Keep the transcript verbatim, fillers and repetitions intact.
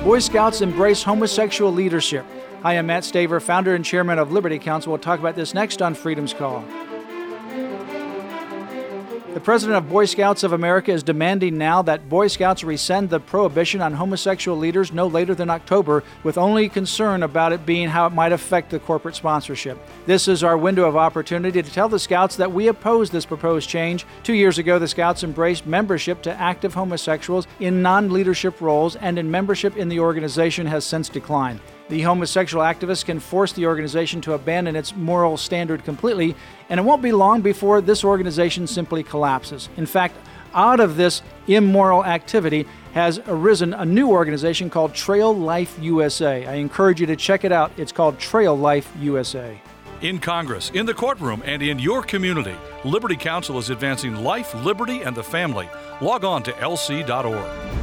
Boy Scouts embrace homosexual leadership. Hi, I'm Matt Staver, founder and chairman of Liberty Counsel. We'll talk about this next on Freedom's Call. The president of Boy Scouts of America is demanding now that Boy Scouts rescind the prohibition on homosexual leaders no later than October, with only concern about it being how it might affect the corporate sponsorship. This is our window of opportunity to tell the Scouts that we oppose this proposed change. Two years ago, the Scouts embraced membership to active homosexuals in non-leadership roles, and in membership in the organization has since declined. The homosexual activists can force the organization to abandon its moral standard completely, and it won't be long before this organization simply collapses. In fact, out of this immoral activity has arisen a new organization called Trail Life U S A. I encourage you to check it out. It's called Trail Life U S A. In Congress, in the courtroom, and in your community, Liberty Counsel is advancing life, liberty, and the family. Log on to L C dot org.